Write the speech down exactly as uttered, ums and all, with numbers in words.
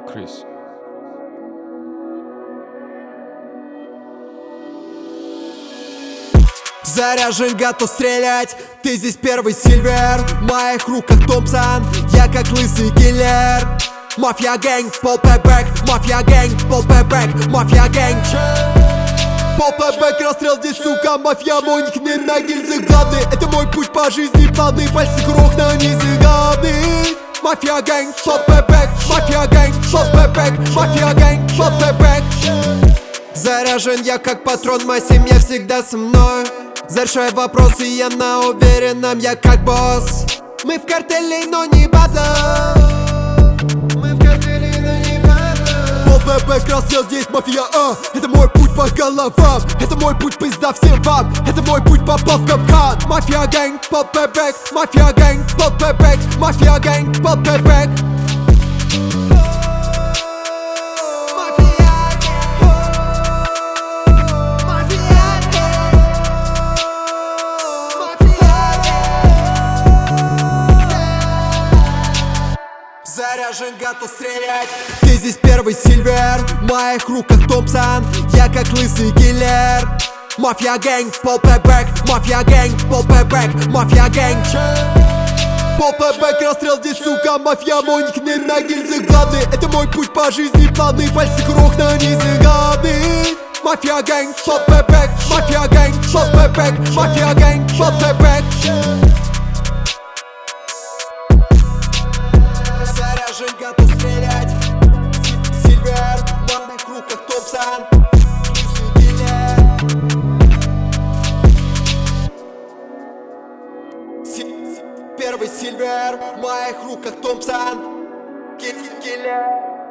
Крис. Заряжен, готов стрелять, ты здесь первый Сильвер. В моих руках Томпсон, я как лысый киллер. Мафия гэнг, пол пэбэк, мафия гэнг, пол пэбэк, мафия гэнг. Пол пэбэк, расстрел здесь, сука, мафия, мой никнейм на гильзах главный. Это мой путь по жизни плавный, пальцы круг на низе главный. Мафия гэнг, пол пэбэк, мафия гэнг, пол пэбэк, мафия гэнг, пол пэбэк. Заряжен я как патрон, моя семья всегда со мной. Зарешаю вопросы, я на уверенном, я как босс. Мы в картеле, но не батл. Мы в картеле, но не батл. Пол пэбэк, расстрел здесь, мафия, а. Это мой путь по головам, это мой путь, пизда всем вам. Это мой путь, попал в капкан. Мафия гэнг, пол пэбэк, мафия гэнг, пол пэбэк, мафия гэнг, пол пэбэк. Заряжен, готов стрелять, ты здесь первый Сильвер. В моих руках Томпсон, я как лысый киллер. Мафия гэнг, пол пэбэк, мафия гэнг, пол пэбэк, мафия гэнг. Пол пэбэк, расстрел здесь, сука, мафия, мой никнейм на гильзах главный. Это мой путь по жизни плавный, пальцы круг на низе главный. Мафия гэнг, пол пэбэк, мафия гэнг, пол пэбэк, мафия гэнг, пол пэбэк. Заряжен, готов стрелять, Сильвер, в моих руках Томпсон, первый Сильвер, в моих руках Томпсон, киллер.